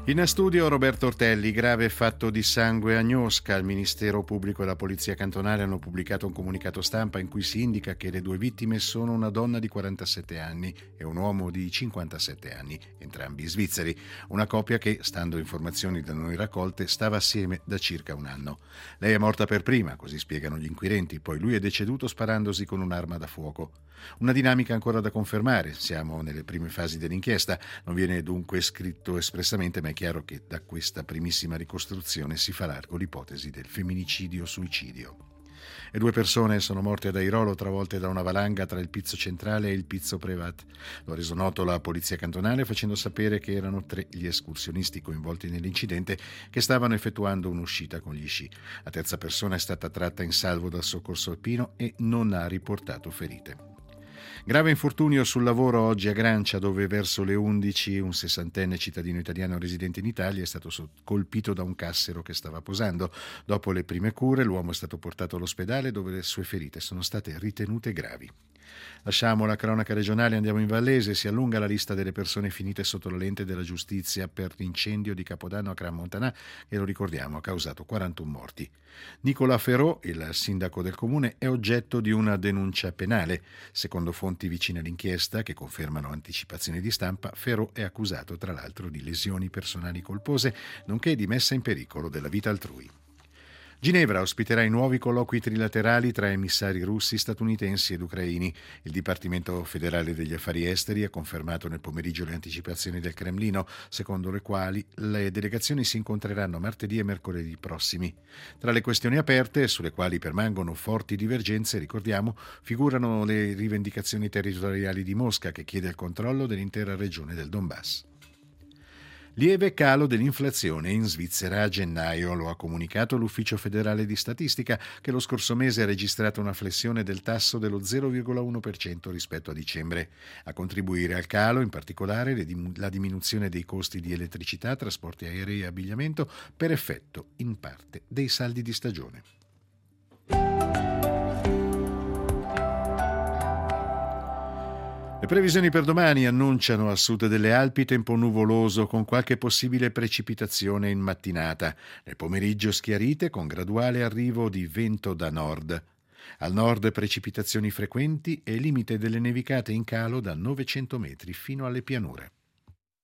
In studio Roberto Ortelli. Grave fatto di sangue a Gnosca. Il Ministero Pubblico e la Polizia Cantonale hanno pubblicato un comunicato stampa in cui si indica che le due vittime sono una donna di 47 anni e un uomo di 57 anni, entrambi svizzeri. Una coppia che, stando a informazioni da noi raccolte, stava assieme da circa un anno. Lei è morta per prima, così spiegano gli inquirenti, poi lui è deceduto sparandosi con un'arma da fuoco. Una dinamica ancora da confermare, siamo nelle prime fasi dell'inchiesta, non viene dunque scritto espressamente, ma è chiaro che da questa primissima ricostruzione si fa largo l'ipotesi del femminicidio-suicidio. Le due persone sono morte ad Airolo, travolte da una valanga tra il Pizzo Centrale e il Pizzo Privat. Lo ha reso noto la polizia cantonale facendo sapere che erano 3 gli escursionisti coinvolti nell'incidente che stavano effettuando un'uscita con gli sci. La terza persona è stata tratta in salvo dal soccorso alpino e non ha riportato ferite. Grave infortunio sul lavoro oggi a Grancia, dove verso le 11 un 60enne cittadino italiano residente in Italia è stato colpito da un cassero che stava posando. Dopo le prime cure l'uomo è stato portato all'ospedale dove le sue ferite sono state ritenute gravi. Lasciamo la cronaca regionale, andiamo in Vallese. Si allunga la lista delle persone finite sotto la lente della giustizia per l'incendio di Capodanno a Crans-Montana che, lo ricordiamo, ha causato 41 morti. Nicola Ferrò, il sindaco del comune, è oggetto di una denuncia penale. Secondo fonti vicine all'inchiesta, che confermano anticipazioni di stampa, Ferrò è accusato tra l'altro di lesioni personali colpose, nonché di messa in pericolo della vita altrui. Ginevra ospiterà i nuovi colloqui trilaterali tra emissari russi, statunitensi ed ucraini. Il Dipartimento federale degli affari esteri ha confermato nel pomeriggio le anticipazioni del Cremlino, secondo le quali le delegazioni si incontreranno martedì e mercoledì prossimi. Tra le questioni aperte, sulle quali permangono forti divergenze, ricordiamo, figurano le rivendicazioni territoriali di Mosca, che chiede il controllo dell'intera regione del Donbass. Lieve calo dell'inflazione in Svizzera a gennaio, lo ha comunicato l'Ufficio federale di statistica, che lo scorso mese ha registrato una flessione del tasso dello 0,1% rispetto a dicembre. A contribuire al calo, in particolare, la diminuzione dei costi di elettricità, trasporti aerei e abbigliamento, per effetto, in parte, dei saldi di stagione. Le previsioni per domani annunciano a sud delle Alpi tempo nuvoloso con qualche possibile precipitazione in mattinata. Nel pomeriggio schiarite con graduale arrivo di vento da nord. Al nord precipitazioni frequenti e limite delle nevicate in calo da 900 metri fino alle pianure.